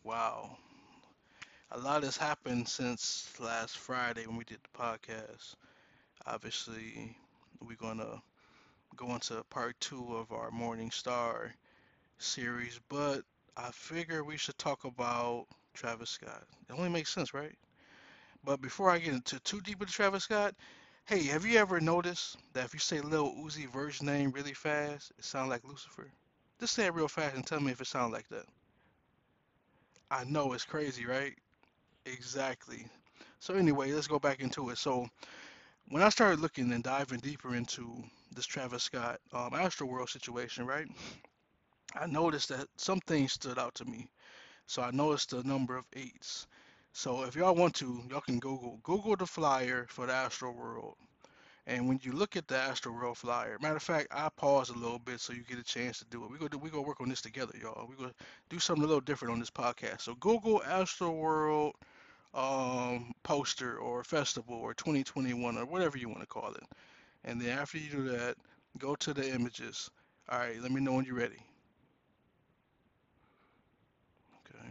Wow. A lot has happened since last Friday when we did the podcast. Obviously, we're going to go into part two of our Morning Star series, but I figure we should talk about Travis Scott. It only makes sense, right? But before I get into too deep into Travis Scott, hey, have you ever noticed that if you say Lil Uzi Vert's name really fast, it sounds like Lucifer? Just say it real fast and tell me if it sounds like that. I know it's crazy, right? Exactly. So anyway, let's go back into it. So when I started looking and diving deeper into this Travis Scott Astroworld situation, right? I noticed that some things stood out to me. So I noticed the number of eights. So if y'all want to, y'all can Google the flyer for the Astroworld. And when you look at the Astroworld flyer, matter of fact, I paused a little bit so you get a chance to do it. We gonna work on this together, y'all. We gonna do something a little different on this podcast. So Google Astroworld poster or festival or 2021 or whatever you want to call it. And then after you do that, go to the images. All right, let me know when you're ready. Okay,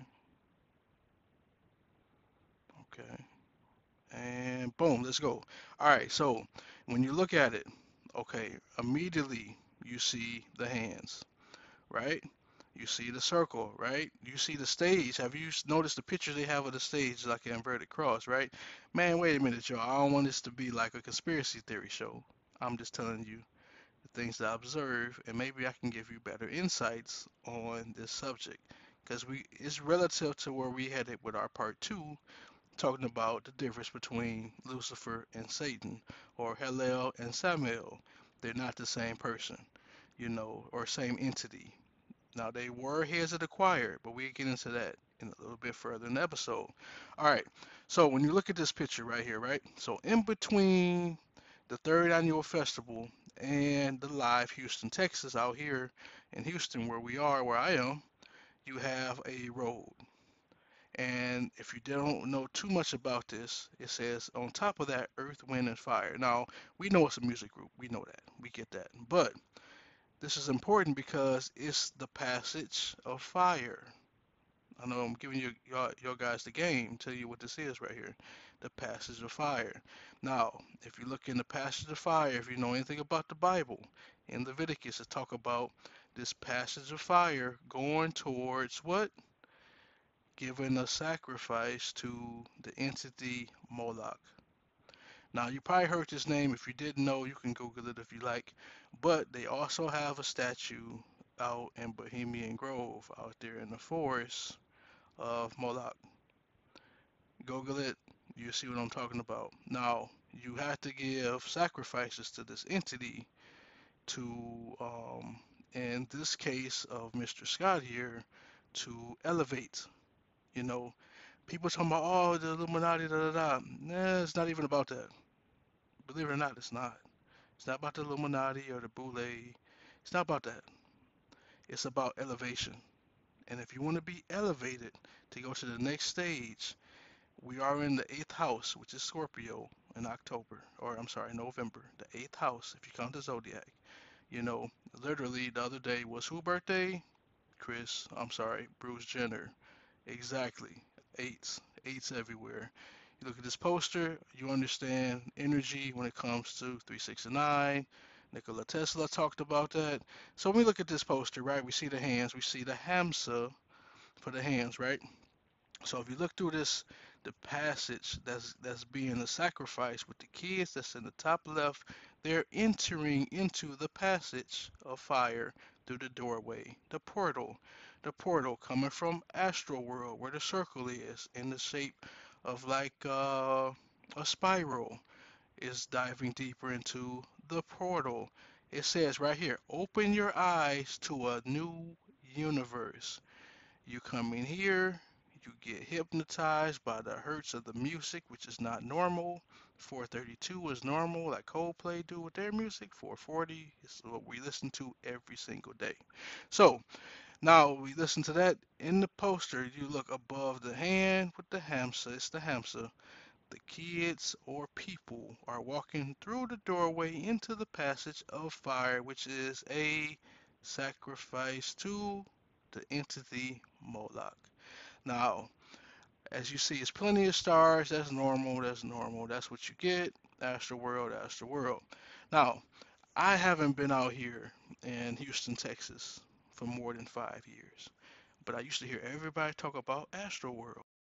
okay. And boom, let's go. All right, so when you look at it, okay, immediately you see the hands, right? You see the circle, right? You see the stage. Have you noticed the picture they have of the stage like an inverted cross, right? Man, wait a minute, y'all. I don't want this to be like a conspiracy theory show. I'm just telling you the things that I observe, and maybe I can give you better insights on this subject. Because we it's relative to where we headed with our part two, talking about the difference between Lucifer and Satan, or Hillel and Samael. They're not the same person, or same entity. Now they were heads of the choir, but we get into that in a little bit further in the episode. All right. So when you look at this picture right here, right? So in between the third annual festival and the live Houston, Texas, out here in Houston, where we are, where I am, you have a road. And if you don't know too much about this, it says on top of that, Earth, Wind, and Fire. Now, we know it's a music group. We know that. We get that. But this is important because it's the passage of fire. I know I'm giving your guys the game, tell you what this is right here. The passage of fire. Now, if you look in the passage of fire, if you know anything about the Bible, in Leviticus, it talk about this passage of fire going towards what? Giving a sacrifice to the entity Moloch. Now, you probably heard this name. If you didn't know, you can Google it if you like. But they also have a statue out in Bohemian Grove, out there in the forest of Moloch. Google it, you see what I'm talking about. Now, you have to give sacrifices to this entity to, in this case of Mr. Scott here, to elevate. You know, people talking about, oh, the Illuminati, da da da. Nah, it's not even about that. Believe it or not, it's not. It's not about the Illuminati or the Boule. It's not about that. It's about elevation. And if you want to be elevated to go to the next stage, we are in the eighth house, which is Scorpio, in October, or I'm sorry, November. The eighth house, if you count the zodiac. You know, literally the other day was who birthday? I'm sorry, Bruce Jenner. Exactly. Eights. Eights everywhere. You look at this poster, you understand energy when it comes to 369. Nikola Tesla talked about that. So when we look at this poster, right, we see the hands, we see the Hamsa for the hands, right? So if you look through this, the passage that's being a sacrifice with the kids that's in the top left, they're entering into the passage of fire through the doorway, the portal coming from Astral World, where the circle is in the shape of like a spiral, is diving deeper into the portal. It says right here, open your eyes to a new universe. You come in here, you get hypnotized by the hertz of the music, which is not normal. 432 is normal, like Coldplay do with their music. 440 is what we listen to every single day. So now we listen to that in the poster. You look above the hand with the hamsa. It's the hamsa. The kids or people are walking through the doorway into the passage of fire, which is a sacrifice to the entity Moloch. Now, as you see, it's plenty of stars. That's normal. That's normal. That's what you get. Astro World, Astro World. Now, I haven't been out here in Houston, Texas for more than 5 years, but I used to hear everybody talk about Astro World.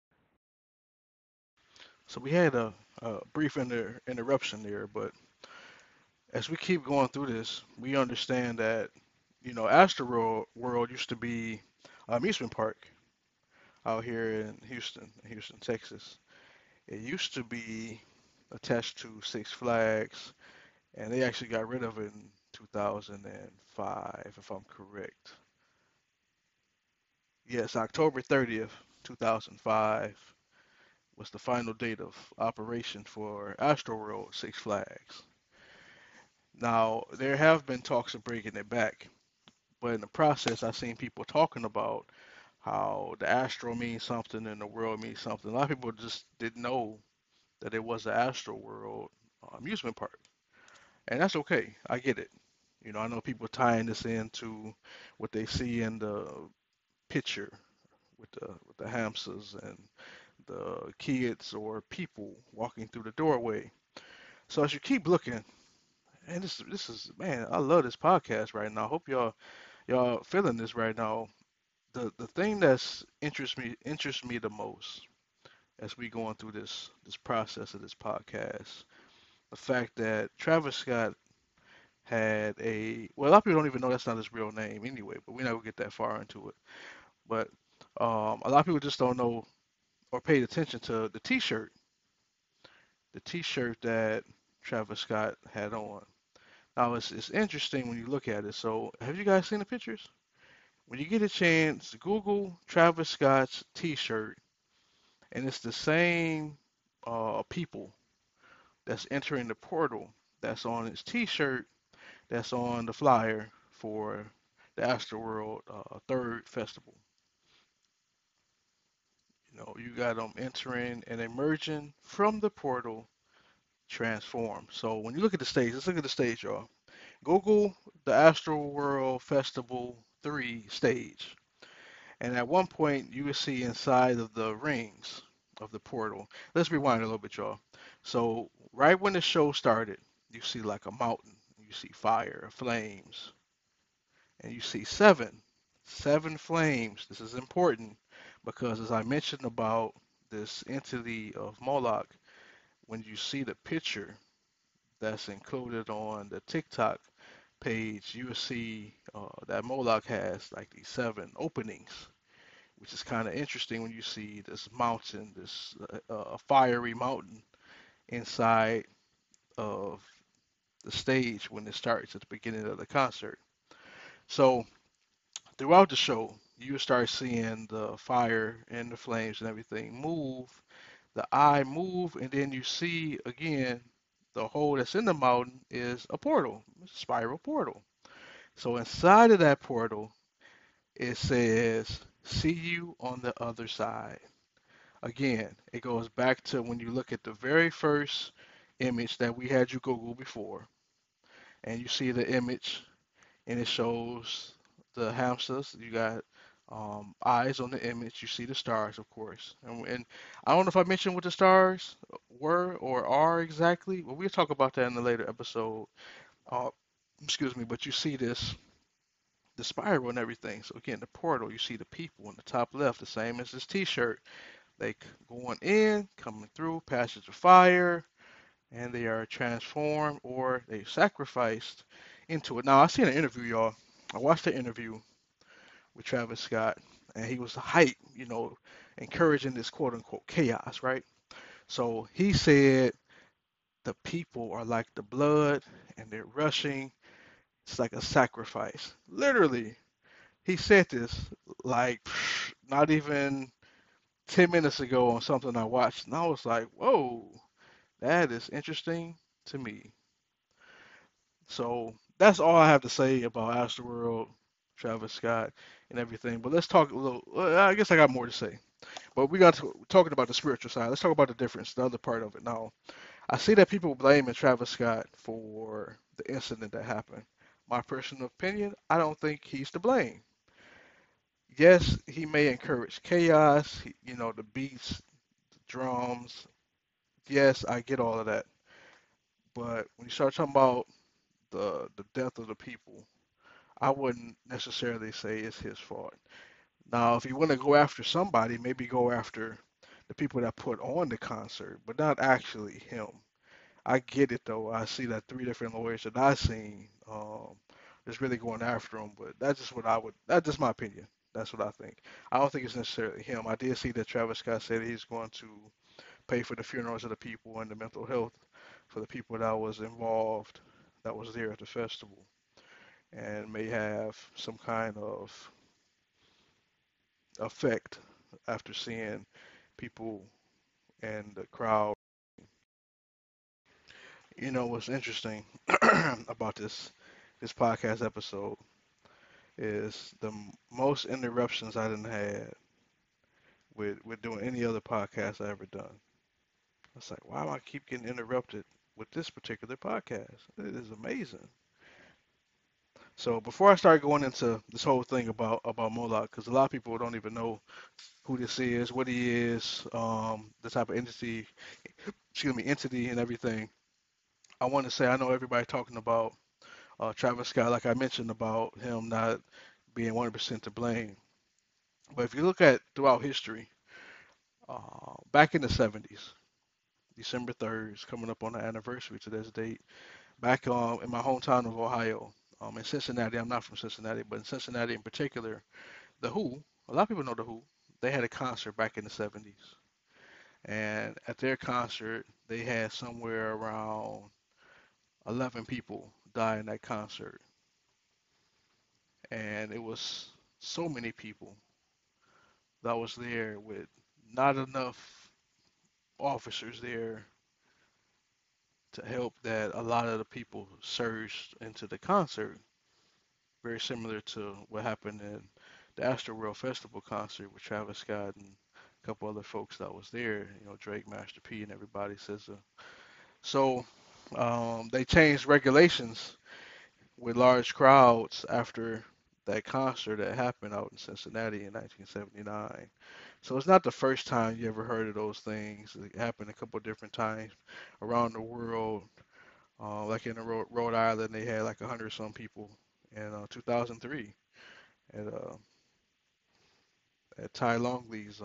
So we had a brief interruption there, but as we keep going through this, we understand that, Astro World used to be an amusement park out here in Houston, Texas. It used to be attached to Six Flags, and they actually got rid of it in 2005, if I'm correct. Yes, October 30th, 2005 was the final date of operation for Astroworld Six Flags. Now, there have been talks of bringing it back, but in the process, I've seen people talking about how the Astro means something and the world means something. A lot of people just didn't know that it was the Astro World amusement park, and that's okay. I get it. I know people tying this into what they see in the picture with the hamsters and the kids or people walking through the doorway. So as you keep looking, and this is man, I love this podcast right now. I hope y'all feeling this right now. The thing that's interests me the most as we going through this process of this podcast, the fact that Travis Scott had a lot of people don't even know that's not his real name anyway, but we're not gonna get that far into it. But a lot of people just don't know or paid attention to the T-shirt that Travis Scott had on. Now it's interesting when you look at it. So have you guys seen the pictures? When you get a chance, Google Travis Scott's T-shirt, and it's the same people that's entering the portal that's on his T-shirt that's on the flyer for the Astroworld third festival. You got them entering and emerging from the portal, transform. So when you look at the stage, let's look at the stage, y'all. Google the Astroworld Festival 3 stage. And at one point, you will see inside of the rings of the portal. Let's rewind a little bit, y'all. So right when the show started, you see like a mountain. You see fire, flames, and you see seven flames. This is important because, as I mentioned about this entity of Moloch, when you see the picture that's included on the TikTok page, you will see that Moloch has like these seven openings, which is kind of interesting when you see this mountain, this fiery mountain inside of the stage when it starts at the beginning of the concert. So throughout the show, you start seeing the fire and the flames and everything move, the eye move, and then you see again the hole that's in the mountain is a portal, a spiral portal. So inside of that portal, it says, "See you on the other side." Again, it goes back to when you look at the very first image that we had you Google before, and you see the image and it shows the hamsters. You got eyes on the image. You see the stars, of course. And I don't know if I mentioned what the stars were or are exactly, but we'll talk about that in a later episode. Uh, excuse me, but you see the spiral and everything. So again, the portal, you see the people in the top left, the same as this T-shirt. They going in, coming through, passage of fire, and they are transformed or they sacrificed into it. Now, I seen an interview, y'all. I watched the interview with Travis Scott, and he was hype, encouraging this quote unquote chaos, right? So he said the people are like the blood and they're rushing. It's like a sacrifice. Literally, he said this like not even 10 minutes ago on something I watched, and I was like, whoa, that is interesting to me. So that's all I have to say about Astroworld, Travis Scott, and everything. But let's talk a little. I guess I got more to say. But we got to talking about the spiritual side. Let's talk about the difference, the other part of it. Now, I see that people blaming Travis Scott for the incident that happened. My personal opinion, I don't think he's to blame. yes, he may encourage chaos, the beats, the drums. Yes, I get all of that. But when you start talking about the death of the people, I wouldn't necessarily say it's his fault. Now, if you want to go after somebody, maybe go after the people that put on the concert, but not actually him. I get it though. I see that three different lawyers that I seen is really going after him, but that's just what I would. That's just my opinion. That's what I think. I don't think it's necessarily him. I did see that Travis Scott said he's going to pay for the funerals of the people and the mental health for the people that was involved, that was there at the festival, and may have some kind of effect after seeing people and the crowd. What's interesting about this podcast episode is the most interruptions I done had with doing any other podcast I ever done. It's like, why do I keep getting interrupted with this particular podcast? It is amazing. So before I start going into this whole thing about Moloch, because a lot of people don't even know who this is, what he is, the type of entity and everything. I want to say I know everybody talking about Travis Scott, like I mentioned about him not being 100% to blame. But if you look at throughout history, back in the 70s, December 3rd is coming up on the anniversary to this date. Back in my hometown of Ohio, in Cincinnati, I'm not from Cincinnati, but in Cincinnati in particular, The Who, a lot of people know The Who, they had a concert back in the 70s. And at their concert, they had somewhere around 11 people die in that concert. And it was so many people that was there with not enough officers there to help that a lot of the people surged into the concert, very similar to what happened in the Astroworld Festival concert with Travis Scott and a couple other folks that was there, Drake, Master P, and everybody says. So they changed regulations with large crowds after that concert that happened out in Cincinnati in 1979. So it's not the first time you ever heard of those things. It happened a couple of different times around the world. Like in Rhode Island, they had like 100 some people in 2003 at at Ty Longley's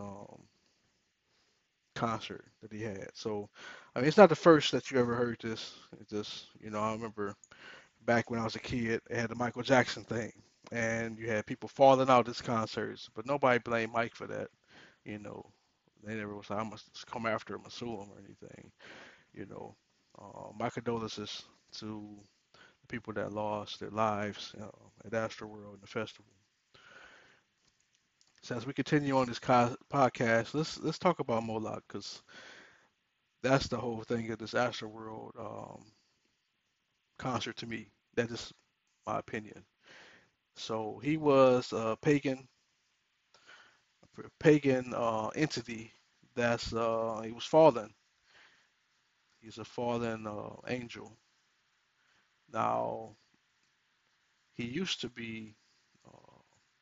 concert that he had. So I mean, it's not the first that you ever heard this. It just I remember back when I was a kid, they had the Michael Jackson thing, and you had people falling out of his concerts, but nobody blamed Mike for that. You know, they never was like, I must come after him and sue him or anything. You know, my condolences to the people that lost their lives at Astroworld and the festival. So as we continue on this podcast, let's talk about Moloch because that's the whole thing of this Astroworld concert to me. That is my opinion. So he was a pagan entity that's he was fallen. He's a fallen angel. Now he used to be uh,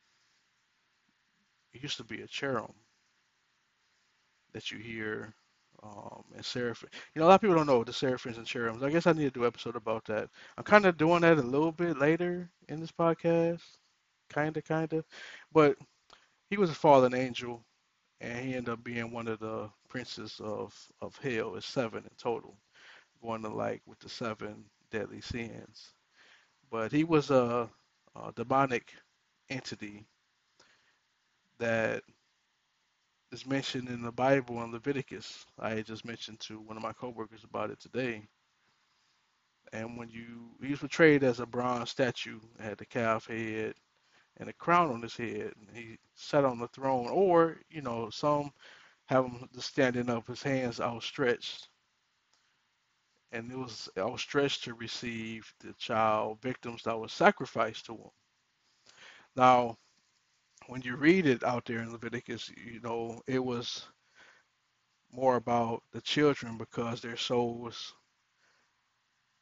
he used to be a cherub that you hear and seraphim. A lot of people don't know the seraphims and cherubims. I guess I need to do an episode about that. I'm kind of doing that a little bit later in this podcast, kind of. But he was a fallen angel, and he ended up being one of the princes of hell. It's seven in total, going to like with the seven deadly sins. But he was a demonic entity that is mentioned in the Bible in Leviticus. I had just mentioned to one of my coworkers about it today. And he was portrayed as a bronze statue, had the calf head and a crown on his head, and he sat on the throne. Or some have him just standing up, his hands outstretched, and it was outstretched to receive the child victims that was sacrificed to him. Now, when you read it out there in Leviticus, it was more about the children because their souls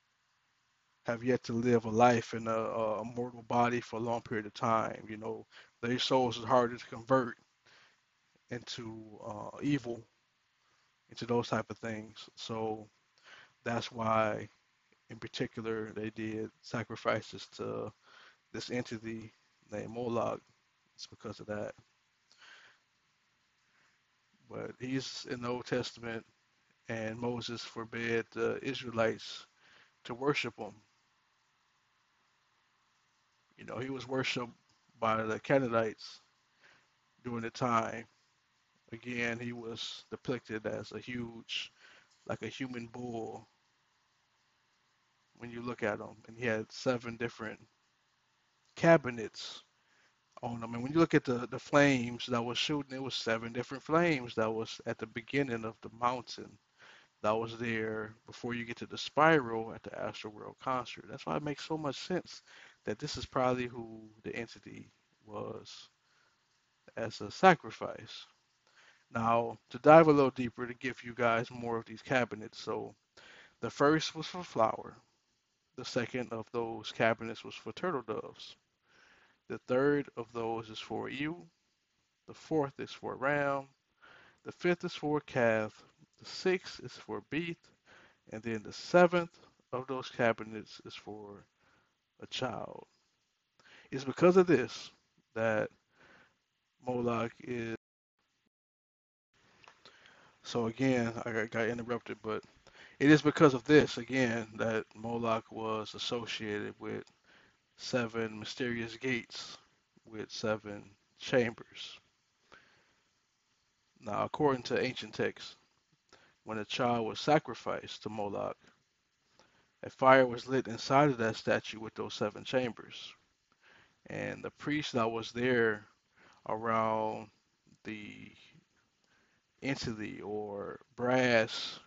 have yet to live a life in a mortal body for a long period of time, their souls is harder to convert into evil, into those type of things. So that's why, in particular, they did sacrifices to this entity named Moloch. It's because of that. But he's in the Old Testament, and Moses forbid the Israelites to worship him. You know, he was worshipped by the Canaanites during the time. Again, he was depicted as a huge, like a human bull when you look at him. And he had 7 different cabinets on him. And when you look at the flames that was shooting, it was 7 different flames that was at the beginning of the mountain that was there before you get to the spiral at the Astro World concert. That's why it makes so much sense that this is probably who the entity was as a sacrifice. Now, to dive a little deeper to give you guys more of these cabinets. So, the first was for flour. The second of those cabinets was for turtle doves. The third of those is for ewe. The fourth is for a ram. The fifth is for a calf. The sixth is for beef. And then the seventh of those cabinets is for a child. It's because of this that Moloch is. So again, I got interrupted, but it is because of this again that Moloch was associated with 7 mysterious gates with 7 chambers. Now, according to ancient texts, when a child was sacrificed to Moloch, a fire was lit inside of that statue with those 7 chambers. And the priest that was there around the entity or brass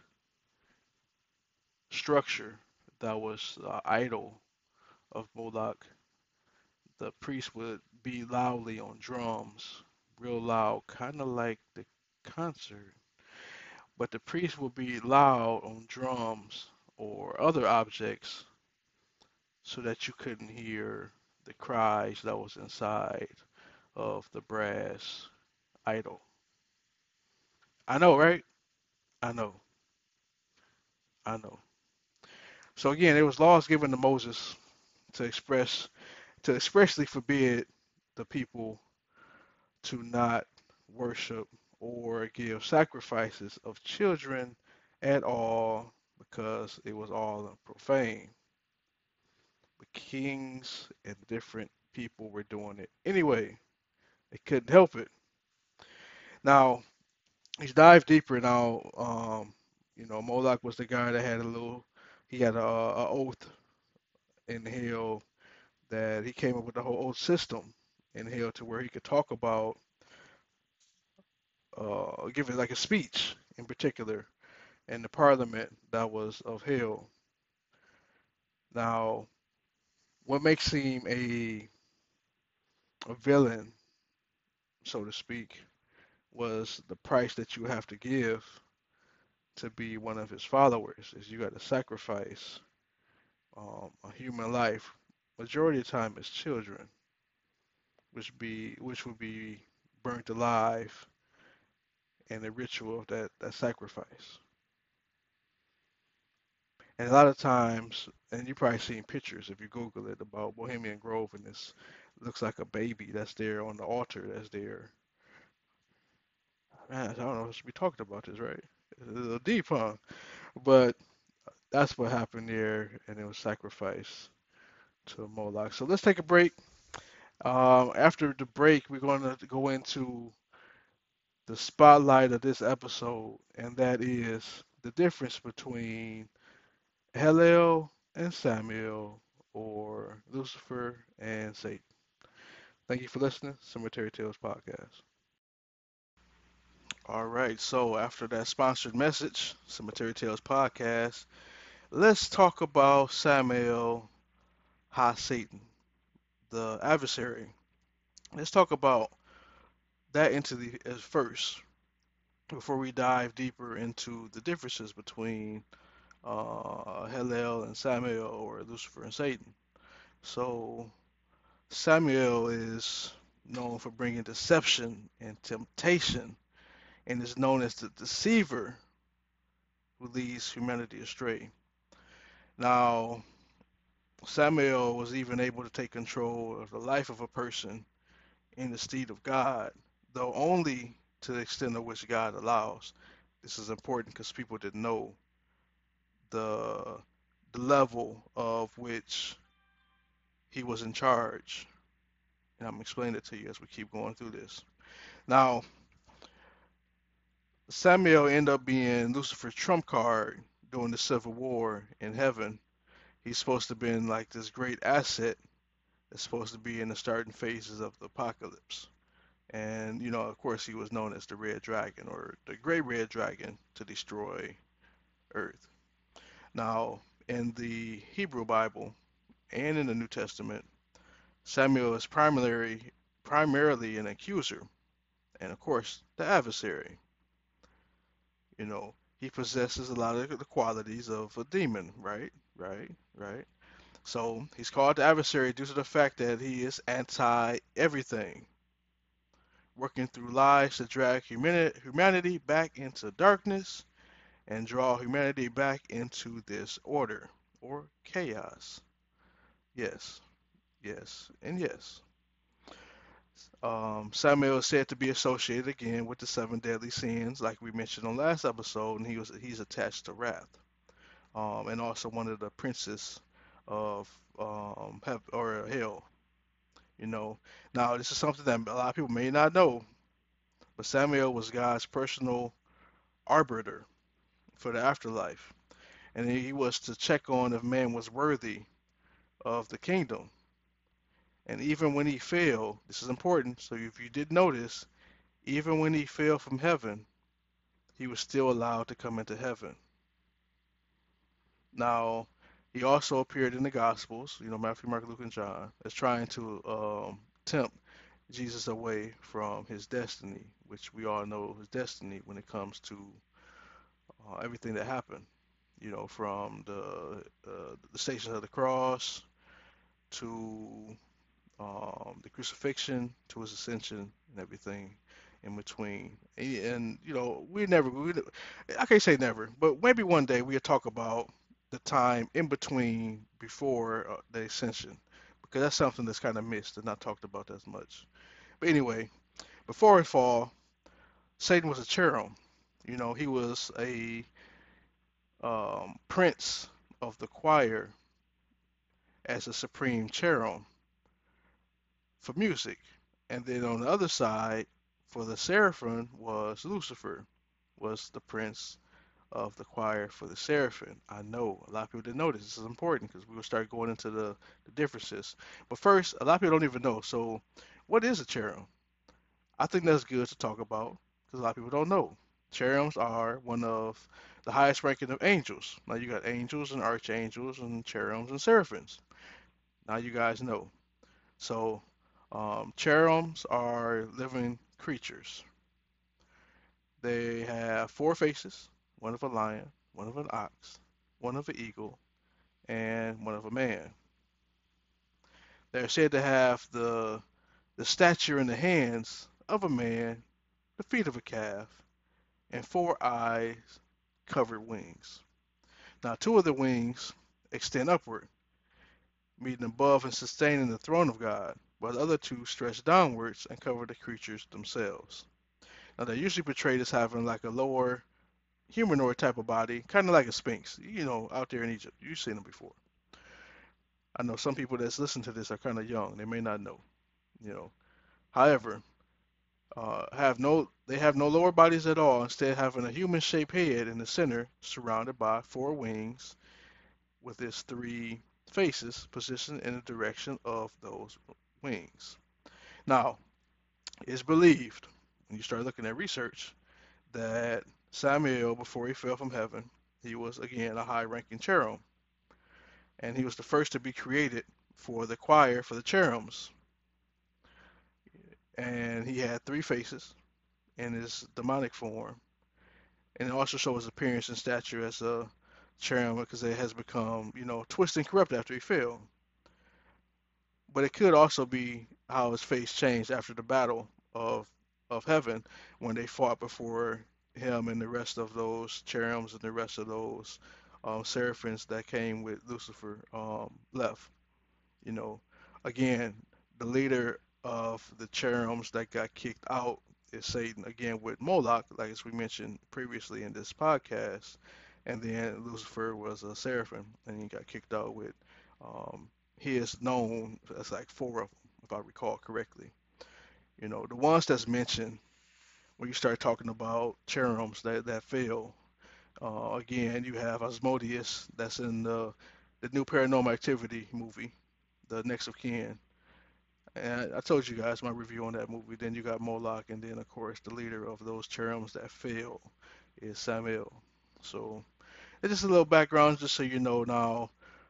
structure that was idol of Moloch, the priest would be loudly on drums, real loud, kind of like the concert. But the priest would be loud on drums or other objects so that you couldn't hear the cries that was inside of the brass idol. I know, right? I know. I know. So again, there was laws given to Moses to express to expressly forbid the people to not worship or give sacrifices of children at all because it was all profane. The kings and different people were doing it anyway. They couldn't help it. Now, he's dived deeper now. Moloch was the guy that had he had a oath in hell that he came up with the whole oath system in hell to where he could talk about, give it like a speech in particular in the parliament that was of hell. Now, what makes him a villain, so to speak, was the price that you have to give to be one of his followers. Is you got to sacrifice a human life. Majority of the time, it's children, which would be burnt alive in the ritual of that sacrifice. And a lot of times, and you probably seen pictures if you Google it about Bohemian Grove, and this looks like a baby that's there on the altar that's there. Man, I don't know if we talked about this, right? It's a little deep, huh? But that's what happened there, and it was sacrificed to Moloch. So let's take a break. After the break, we're going to go into the spotlight of this episode, and that is the difference between Hillel and Samuel, or Lucifer and Satan. Thank you for listening. Cemetery Tales Podcast. All right, so after that sponsored message, Cemetery Tales Podcast, let's talk about Samuel Ha Satan, the adversary. Let's talk about that entity as first before we dive deeper into the differences between Hillel and Samuel, or Lucifer and Satan. So Samuel is known for bringing deception and temptation, and is known as the deceiver who leads humanity astray. Now, Samuel was even able to take control of the life of a person in the stead of God, though only to the extent of which God allows. This is important because people didn't know the the level of which he was in charge. And I'm explaining it to you as we keep going through this. Now, Samuel ended up being Lucifer's trump card during the Civil War in heaven. He's supposed to have been like this great asset that's supposed to be in the starting phases of the apocalypse. And, of course, he was known as the Red Dragon or the Great Red Dragon to destroy Earth. Now, in the Hebrew Bible and in the New Testament, Samuel is primarily an accuser and, of course, the adversary. He possesses a lot of the qualities of a demon, right? Right, right. So he's called the adversary due to the fact that he is anti everything, working through lies to drag humanity back into darkness and draw humanity back into this order or chaos. Yes, yes, and yes. Samuel is said to be associated again with the seven deadly sins, like we mentioned on last episode, and he's attached to wrath, and also one of the princes of or hell. You know, now this is something that a lot of people may not know, but Samuel was God's personal arbiter for the afterlife, and he was to check on if man was worthy of the kingdom. And even when he failed, this is important. So if you did notice, even when he fell from heaven, he was still allowed to come into heaven. Now, he also appeared in the Gospels, Matthew, Mark, Luke, and John, as trying to tempt Jesus away from his destiny, which we all know his destiny when it comes to everything that happened. From the Stations of the Cross to the crucifixion to his ascension and everything in between. And I can't say never, but maybe one day we'll talk about the time in between before the ascension, because that's something that's kind of missed and not talked about as much. But anyway, before his fall, Satan was a cherub. He was a prince of the choir as a supreme cherub for music. And then on the other side, for the seraphim was Lucifer, was the prince of the choir for the seraphim. I know a lot of people didn't know this. This is important because we will start going into the differences. But first, a lot of people don't even know. So, what is a cherub? I think that's good to talk about because a lot of people don't know. Cherubims are one of the highest ranking of angels. Now you got angels and archangels and cherubims and seraphims. Now you guys know. So cherubims are living creatures. They have four faces, one of a lion, one of an ox, one of an eagle, and one of a man. They're said to have the stature and the hands of a man, the feet of a calf, and four eyes, covered wings. Now, two of the wings extend upward, meeting above and sustaining the throne of God, while the other two stretch downwards and cover the creatures themselves. Now, they're usually portrayed as having like a lower humanoid type of body, kind of like a sphinx, out there in Egypt. You've seen them before. I know some people that's listen to this are kind of young. They may not know, you know. However, they have no lower bodies at all, instead having a human-shaped head in the center, surrounded by four wings, with its three faces positioned in the direction of those wings. Now, it's believed, when you start looking at research, that Samuel, before he fell from heaven, he was again a high-ranking cherub, and he was the first to be created for the choir for the cherubims. And he had three faces in his demonic form, and it also shows his appearance and stature as a cherub because it has become, twisted and corrupt after he fell. but it could also be how his face changed after the battle of of heaven when they fought before him and the rest of those cherubims and the rest of those seraphims that came with Lucifer left. You know, again, the leader of the cherubims that got kicked out is Satan again with Moloch, like as we mentioned previously in this podcast. And then Lucifer was a seraphim, and he got kicked out with. Um, he is known as like four of them, if I recall correctly. You know, the ones that's mentioned when you start talking about cherubims that fell. Again, you have Asmodeus, that's in the new Paranormal Activity movie, the Next of Kin. And I told you guys my review on that movie. Then you got Moloch, and then of course the leader of those cherubims that fell is Samael. So it's just a little background, just so you know. Now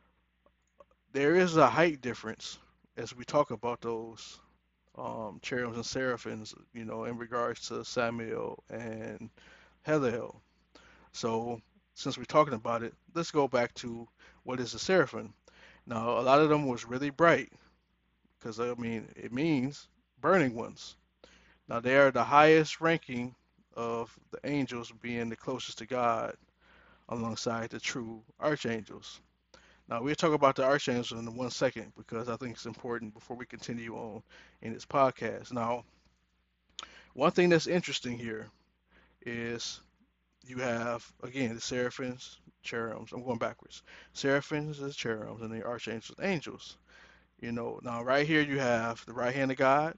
there is a height difference as we talk about those cherubims and seraphims, you know, in regards to Samael and Heliel. So since we're talking about it, let's go back to what is a seraphim. Now a lot of them was really bright because I mean it means burning ones. Now they are the highest ranking of the angels, being the closest to God alongside the true archangels. Now we'll talk about the archangels in 1 second because I think it's important before we continue on in this podcast. Now, one thing that's interesting here is you have again the seraphims, cherubims. I'm going backwards. Seraphims is cherubims and the archangels, angels. You know, now right here you have the right hand of God,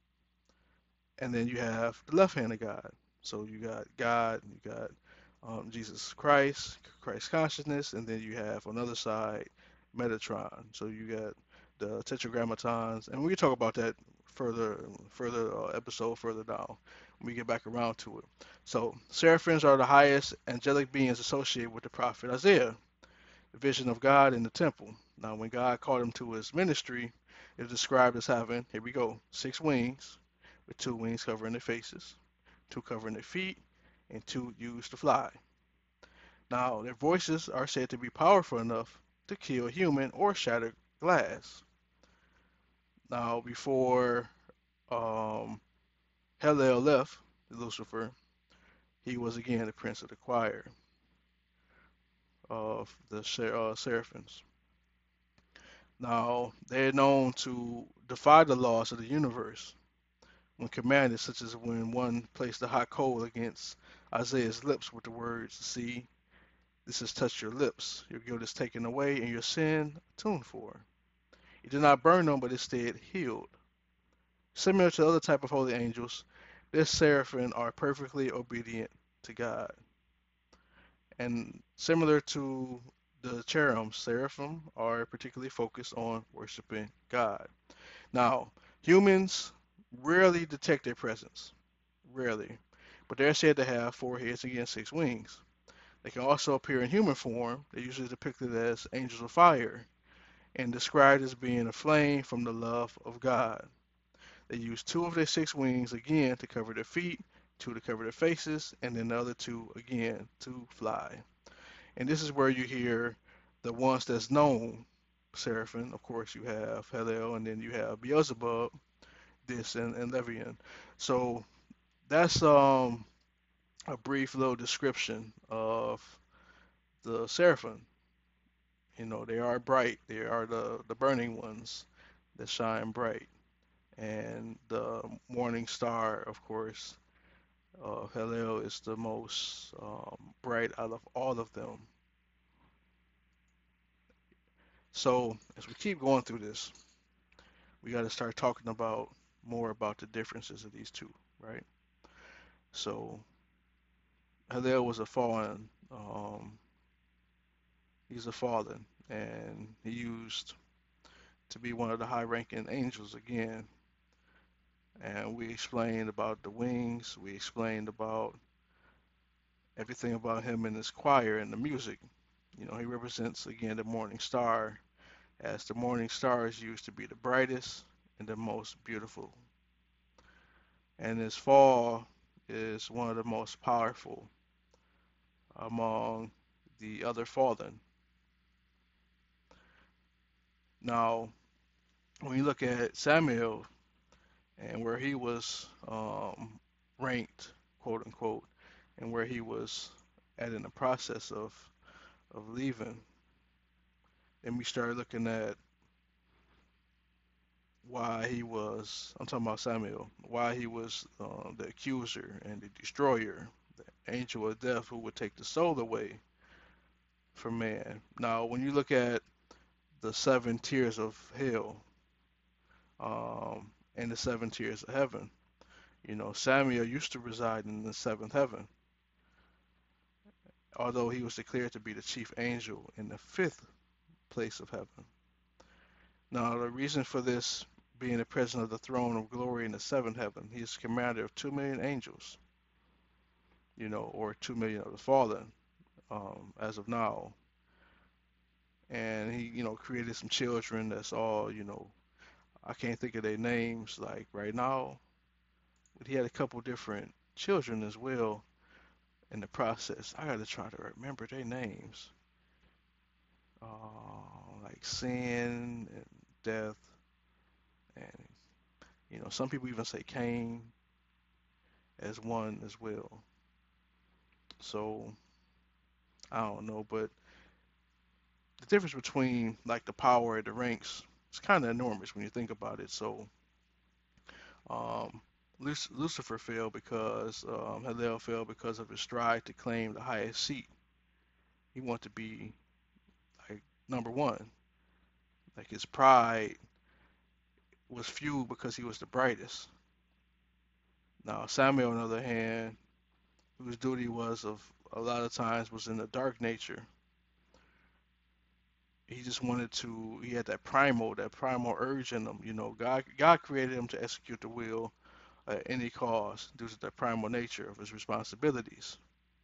and then you have the left hand of God. So you got God, you got Jesus Christ, Christ consciousness, and then you have on the other side Metatron. So you got the Tetragrammatons, and we can talk about that further episode further down when we get back around to it. So seraphims are the highest angelic beings associated with the prophet Isaiah, the vision of God in the temple. Now, when God called him to his ministry, it is described as having, here we go, 6 wings, with 2 wings covering their faces, 2 covering their feet, and 2 used to fly. Now, their voices are said to be powerful enough to kill human or shatter glass. Now, before um, Hellel left Lucifer, he was again the prince of the choir of the seraphims. Now, they're known to defy the laws of the universe when commanded, such as when one placed a hot coal against Isaiah's lips with the words, "See, this has touched your lips. Your guilt is taken away and your sin atoned for." It did not burn them, but instead healed. Similar to other type of holy angels, this seraphim are perfectly obedient to God. And similar to the cherubim, seraphim are particularly focused on worshiping God. Now, humans rarely detect their presence, rarely, but they're said to have 4 heads and 6 wings. They can also appear in human form. They're usually depicted as angels of fire and described as being a flame from the love of God. They use 2 of their 6 wings again to cover their feet, 2 to cover their faces, and then the other 2 again to fly. And this is where you hear the ones that's known seraphim. Of course, you have Heliel, and then you have Beelzebub, this and Levian. So that's a brief little description of the seraphim. You know, they are bright. They are the burning ones that shine bright. And the morning star, of course, Heliel is the most bright out of all of them. So as we keep going through this, we got to start talking about more about the differences of these two, right? So Hillel was a fallen, he's a fallen, and he used to be one of the high-ranking angels again. And we explained about the wings. We explained about everything about him and his choir and the music. You know, he represents again the morning star, as the morning star is used to be the brightest and the most beautiful. And his fall is one of the most powerful among the other fallen. Now, when you look at Samuel and where he was ranked, quote unquote, and where he was at in the process of leaving, and we started looking at why he was, I'm talking about Samuel, why he was the accuser and the destroyer, the angel of death who would take the soul away from man. Now, when you look at the seven tiers of hell and the seven tiers of heaven, Samuel used to reside in the seventh heaven, although he was declared to be the chief angel in the fifth place of heaven. Now, the reason for this being the president of the throne of glory in the seventh heaven, he is commander of 2 million angels, or 2 million of the fallen, as of now. And he, created some children that's all, I can't think of their names like right now, but he had a couple different children as well in the process. I gotta try to remember their names. Like sin and death, and some people even say Cain as one as well. So I don't know, but the difference between like the power and the ranks is kind of enormous when you think about it. So um, Lucifer fell because Hillel fell because of his strive to claim the highest seat. He wanted to be like number one. Like his pride was fueled because he was the brightest. Now Samuel, on the other hand, whose duty was of a lot of times was in the dark nature. He just wanted to. He had that primal urge in him. God created him to execute the will at any cost due to the primal nature of his responsibilities.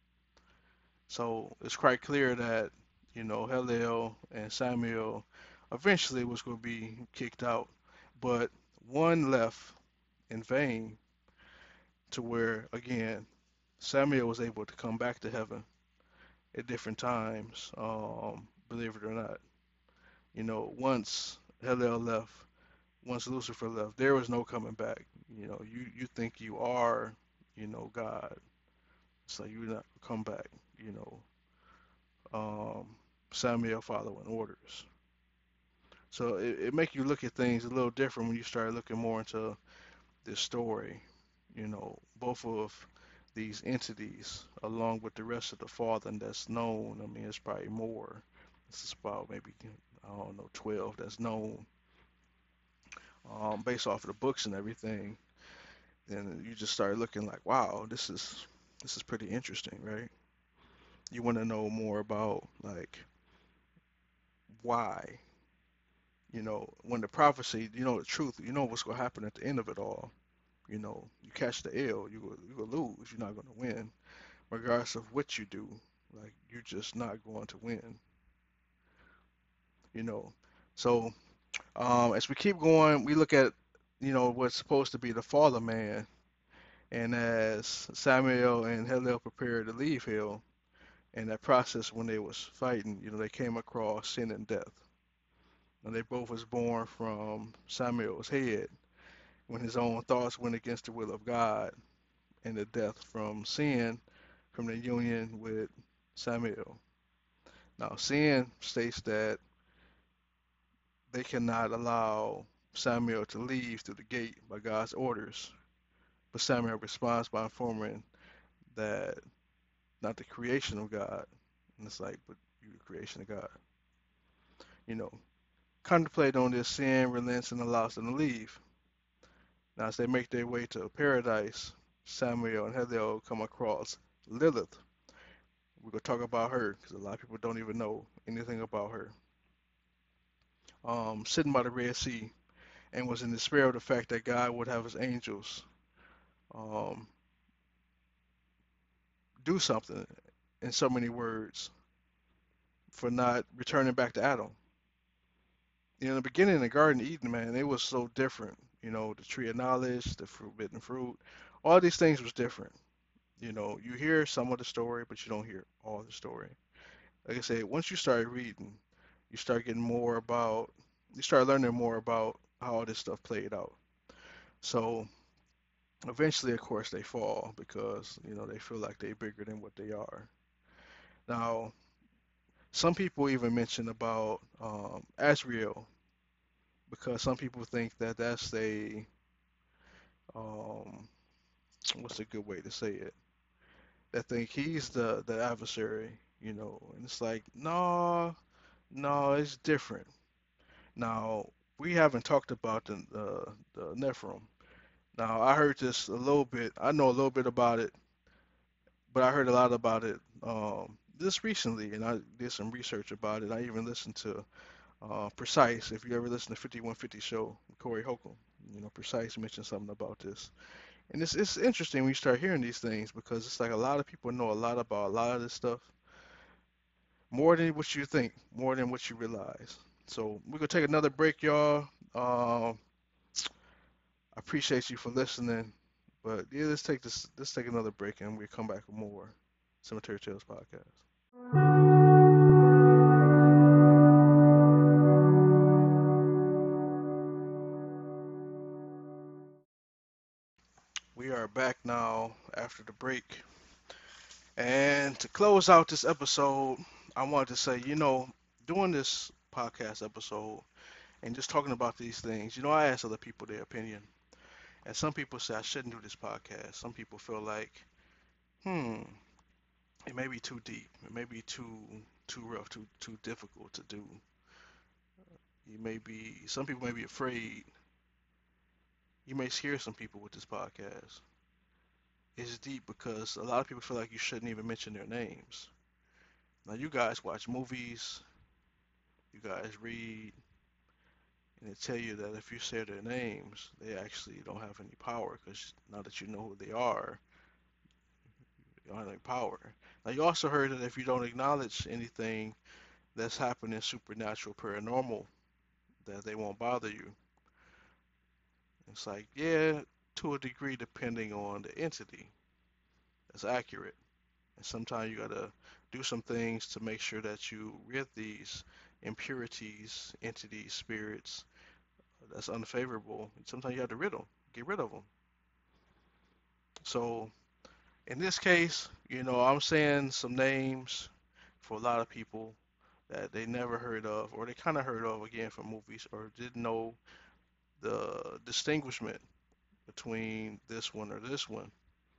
So it's quite clear that Hillel and Samuel eventually was going to be kicked out, but one left in vain to where again Samuel was able to come back to heaven at different times. Believe it or not, once Hillel left, once Lucifer left, there was no coming back. You think you are, God. So you're not gonna come back. You know, um, Samuel following orders. So it make you look at things a little different when you start looking more into this story. Both of these entities, along with the rest of the fallen that's known. I mean, it's probably more. This is about maybe I don't know 12 that's known based off of the books and everything. And you just start looking like, wow, this is pretty interesting, right? You want to know more about like why, when the prophecy, the truth, what's going to happen at the end of it all. You catch the L, you will lose. You're not going to win, regardless of what you do. Like you're just not going to win. You know. So as we keep going, we look at what's supposed to be the fall of man, and as Samuel and Hillel prepared to leave hell, in that process when they was fighting, they came across sin and death. And they both was born from Samuel's head when his own thoughts went against the will of God, and the death from sin from the union with Samuel. Now, sin states that they cannot allow Samuel to leave through the gate by God's orders, but Samuel responds by informing that not the creation of God, and it's like, but you the creation of God. You know, contemplate on this, sin relents and allows them to leave. Now, as they make their way to paradise, Samuel and Hillel come across Lilith. We're going to talk about her because a lot of people don't even know anything about her. Sitting by the Red Sea and was in despair of the fact that God would have his angels um, do something, in so many words, for not returning back to Adam. In the beginning in the Garden of Eden, man, it was so different. The tree of knowledge, the forbidden fruit, all these things was different. You hear some of the story, but you don't hear all the story. Like I said, once you start reading, you start getting more about, you start learning more about how all this stuff played out. So eventually, of course, they fall because they feel like they're bigger than what they are. Now, some people even mention about Azrael because some people think that that's a um, what's a good way to say it? That think he's the adversary, and it's like no, no, it's different. Now we haven't talked about the Nephilim. Now I heard this a little bit. I know a little bit about it, but I heard a lot about it just recently, and I did some research about it. I even listened to Precise. If you ever listen to 5150 Show, with Corey Holcomb, Precise mentioned something about this. And it's interesting when you start hearing these things because it's like a lot of people know a lot about a lot of this stuff, more than what you think, more than what you realize. So we're gonna take another break, y'all. I appreciate you for listening, but yeah, let's take another break, and we'll come back with more Cemetery Tales podcast. We are back now after the break, and to close out this episode, I wanted to say, doing this podcast episode and just talking about these things, I ask other people their opinion. And some people say I shouldn't do this podcast. Some people feel like, hmm, it may be too deep. It may be too rough, too difficult to do. Some people may be afraid. You may scare some people with this podcast. It's deep because a lot of people feel like you shouldn't even mention their names. Now you guys watch movies, you guys read, and they tell you that if you say their names, they actually don't have any power because now that you know who they are, you don't have any power. Now you also heard that if you don't acknowledge anything that's happening supernatural, paranormal, that they won't bother you. It's like, yeah, to a degree, depending on the entity. That's accurate. And sometimes you gotta do some things to make sure that you rid these impurities, entities, spirits that's unfavorable. Sometimes you have to get rid of them. So in this case, I'm saying some names for a lot of people that they never heard of, or they kind of heard of again from movies, or didn't know the distinguishment between this one or this one.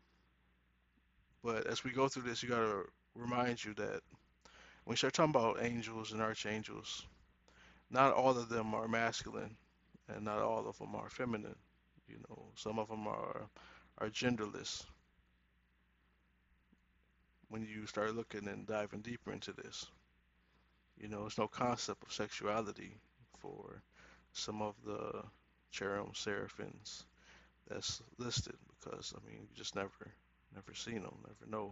But as we go through this, you got to remind you that when you start talking about angels and archangels, not all of them are masculine, and not all of them are feminine. Some of them are genderless. When you start looking and diving deeper into this, there's no concept of sexuality for some of the cherubim, seraphims that's listed because I mean you just never seen them, never know.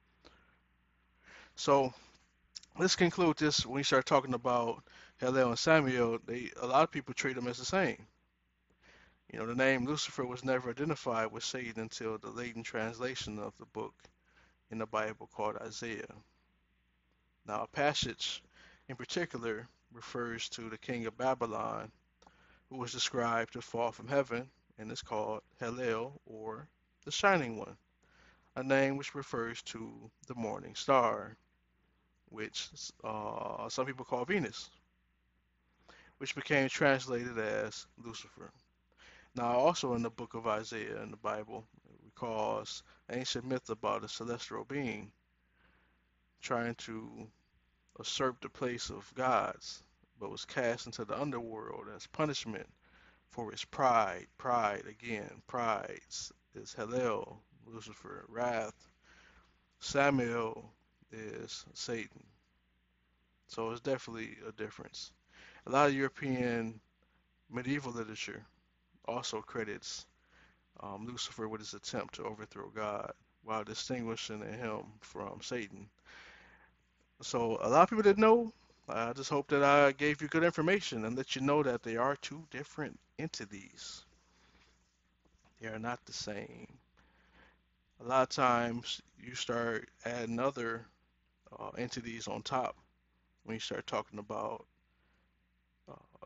So let's conclude this. When you start talking about Hillel and Samuel, a lot of people treat them as the same. The name Lucifer was never identified with Satan until the Latin translation of the book in the Bible called Isaiah. Now, a passage in particular refers to the king of Babylon, who was described to fall from heaven, and is called Hillel, or the Shining One, a name which refers to the morning star, which some people call Venus, which became translated as Lucifer. Now, also in the book of Isaiah in the Bible, it recalls ancient myth about a celestial being trying to usurp the place of gods, but was cast into the underworld as punishment for his pride. Pride, again, pride is Hillel, Lucifer, wrath. Samuel is Satan. So it's definitely a difference. A lot of European medieval literature also credits Lucifer with his attempt to overthrow God while distinguishing him from Satan. So a lot of people didn't know. I just hope that I gave you good information and let you know that they are two different entities. They are not the same. A lot of times you start adding other entities on top when you start talking about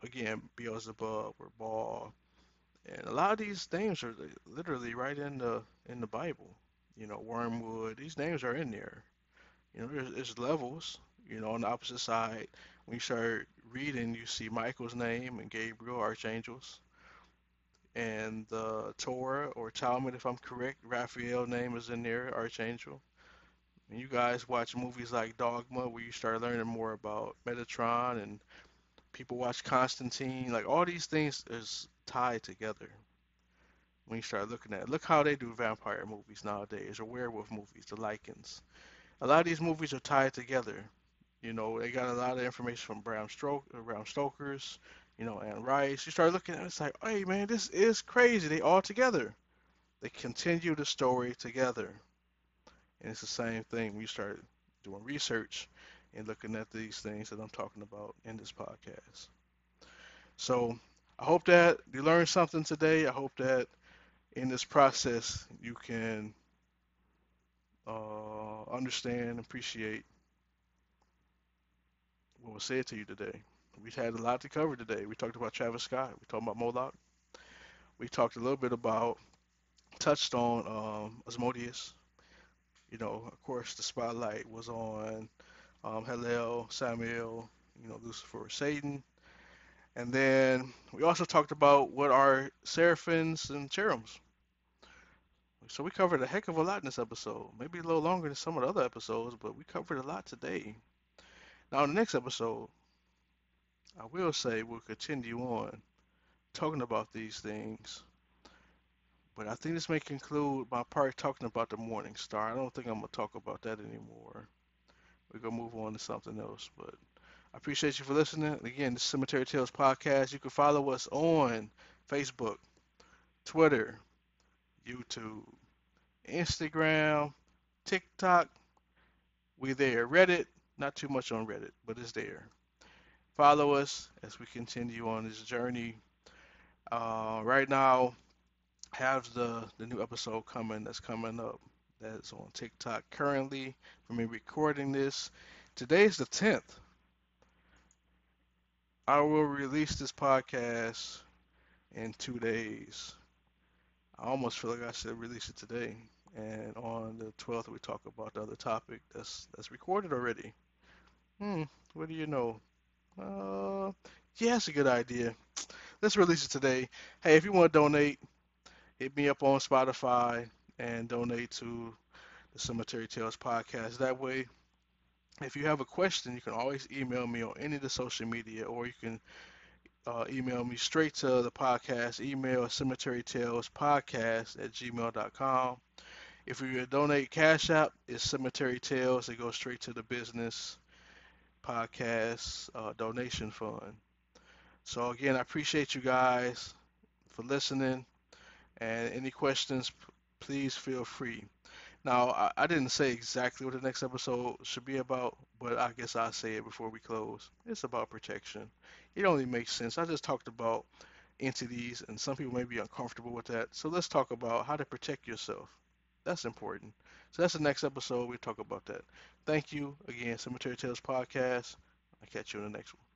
again, Beelzebub or Baal, and a lot of these names are literally right in the Bible. You know, Wormwood. These names are in there. You know, there's levels. You know, on the opposite side, when you start reading, you see Michael's name and Gabriel, archangels, and the Torah or Talmud, if I'm correct. Raphael name is in there, archangel. And you guys watch movies like Dogma, where you start learning more about Metatron, and people watch Constantine. Like all these things is tied together when you start looking at it. Look how they do vampire movies nowadays or werewolf movies, the Lycans. A lot of these movies are tied together. You know, they got a lot of information from Bram Stoker's, you know, Anne Rice. You start looking at it, it's like, hey man, this is crazy. They all together. They continue the story together. And it's the same thing when you start doing research and looking at these things that I'm talking about in this podcast. So I hope that you learned something today. I hope that in this process you can understand and appreciate what was said to you today. We've had a lot to cover today. We talked about Travis Scott. We talked about Moloch. We talked a little bit about, touched on Asmodeus. You know, of course, the spotlight was on Hillel, Samuel, you know, Lucifer, Satan. And then we also talked about what are seraphims and cherubims. So we covered a heck of a lot in this episode. Maybe a little longer than some of the other episodes, but we covered a lot today. Now, in the next episode, I will say we'll continue on talking about these things. But I think this may conclude my part talking about the Morning Star. I don't think I'm going to talk about that anymore. We're going to move on to something else. But I appreciate you for listening. Again, the Cemetery Tales podcast. You can follow us on Facebook, Twitter, YouTube, Instagram, TikTok. We there. Reddit, not too much on Reddit, but it's there. Follow us as we continue on this journey. Right now, have the new episode coming that's coming up. That's on TikTok currently for me recording this. Today's the 10th. I will release this podcast in 2 days. I almost feel like I should release it today. And on the 12th, we talk about the other topic that's recorded already. Hmm, what do you know? Uh, yeah, it's a good idea. Let's release it today. Hey, if you want to donate, hit me up on Spotify and donate to the Cemetery Tales podcast. That way, if you have a question, you can always email me on any of the social media, or you can email me straight to the podcast email, cemeterytalespodcast@gmail.com. If you donate Cash App, it's Cemetery Tales. It goes straight to the business podcast donation fund. So again, I appreciate you guys for listening. And any questions, please feel free. Now, I didn't say exactly what the next episode should be about, but I guess I'll say it before we close. It's about protection. It only makes sense. I just talked about entities, and some people may be uncomfortable with that. So let's talk about how to protect yourself. That's important. So that's the next episode. We talk about that. Thank you again, Cemetery Tales Podcast. I'll catch you in the next one.